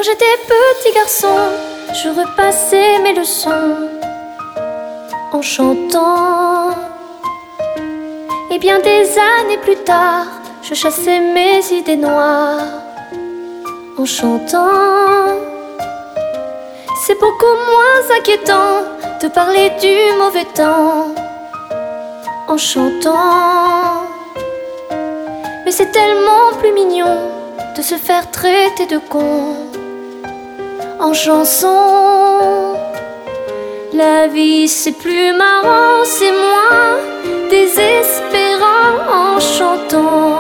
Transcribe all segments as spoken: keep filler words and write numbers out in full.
j'étais petit garçon, je repassais mes leçons en chantant. Et bien des années plus tard, je chassais mes idées noires en chantant. C'est beaucoup moins inquiétant de parler du mauvais temps en chantant. Mais c'est tellement plus mignon de se faire traiter de con en chanson. La vie c'est plus marrant, c'est moins désespérant en chantant.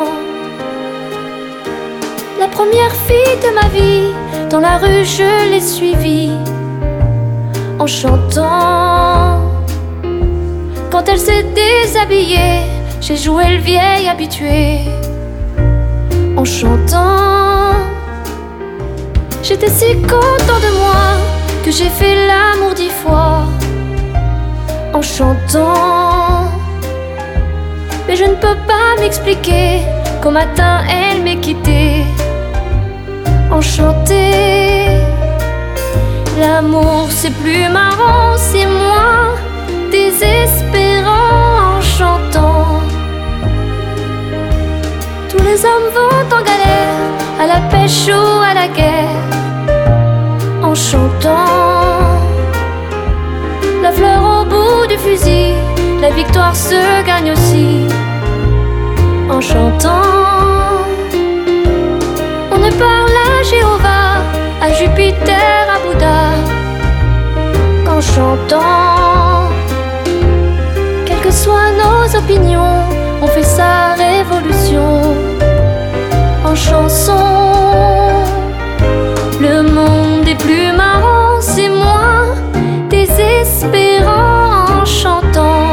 La première fille de ma vie, dans la rue je l'ai suivie en chantant. Quand elle s'est déshabillée, j'ai joué le vieil habitué en chantant. J'étais si content de moi que j'ai fait l'amour dix fois en chantant. Mais je ne peux pas m'expliquer qu'au matin elle m'ait quitté en chanter. L'amour c'est plus marrant, c'est moins désespérant en chantant. Tous les hommes vont en galère, à la pêche ou à la guerre en chantant. La fleur au bout du fusil, la victoire se gagne aussi en chantant. On ne parle à Jéhovah, à Jupiter, à Bouddha qu'en chantant. Quelles que soient nos opinions, on fait sa révolution en chanson. Le monde est plus marrant, c'est moins désespérant en chantant.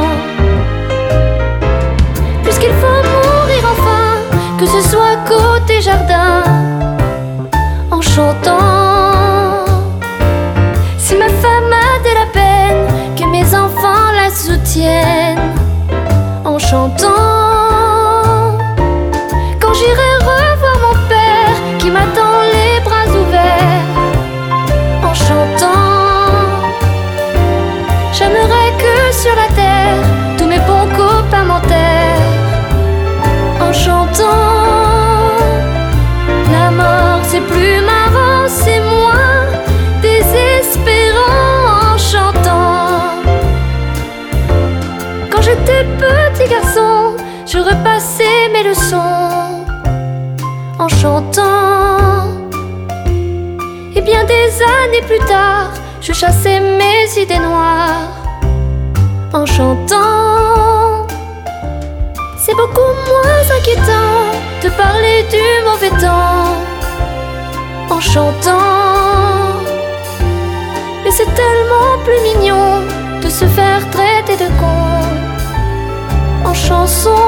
Puisqu'il faut mourir enfin, que ce soit côté jardin en chantant. Si ma femme a de la peine, que mes enfants la soutiennent en chantant. Quand j'irai revoir mon père qui m'attend les bras ouverts en chantant. J'aimerais que sur la terre tous mes bons copains m'enterrent en chantant. La mort c'est plus marrant, c'est moins désespérant en chantant. Quand j'étais petit garçon, je repassais mes leçons en chantant. Et bien des années plus tard, je chassais mes idées noires en chantant. C'est beaucoup moins inquiétant de parler du mauvais temps en chantant. Mais c'est tellement plus mignon de se faire traiter de con en chanson.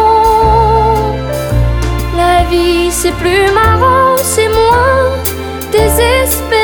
La vie c'est plus marrant, c'est moins désespérant